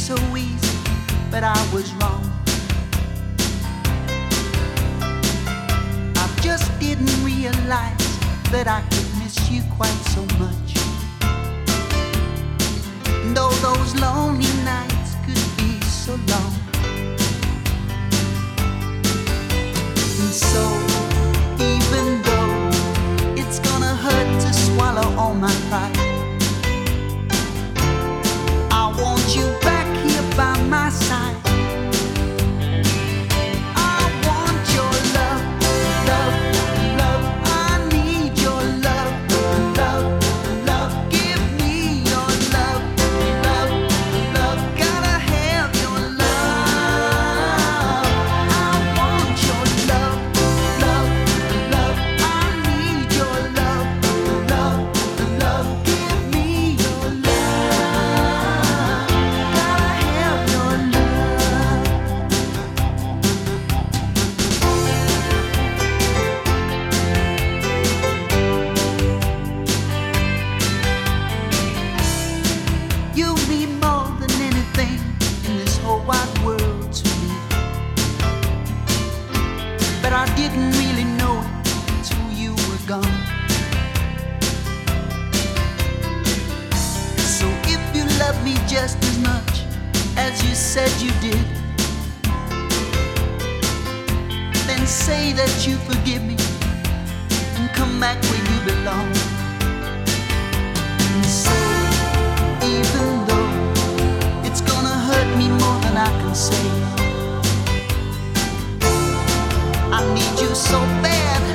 so easy, but I was wrong. I just didn't realize that I could miss you quite so much. And though those lonely nights could be so long. And so, even though it's gonna hurt to swallow all my pride, I want you back here by my side. I want your love, love, love. I need your love, love, love. Give me your love, love, love. Gotta have your love. I want your love, love, love. I need your love, love, love. Give me your love. Gotta have your love. You mean more than anything in this whole wide world to me. But I didn't really know it until you were gone. So if you love me just as much as you said you did, then say that you forgive me and come back where you belong. And so, even though it's gonna hurt me more than I can say, I need you so bad.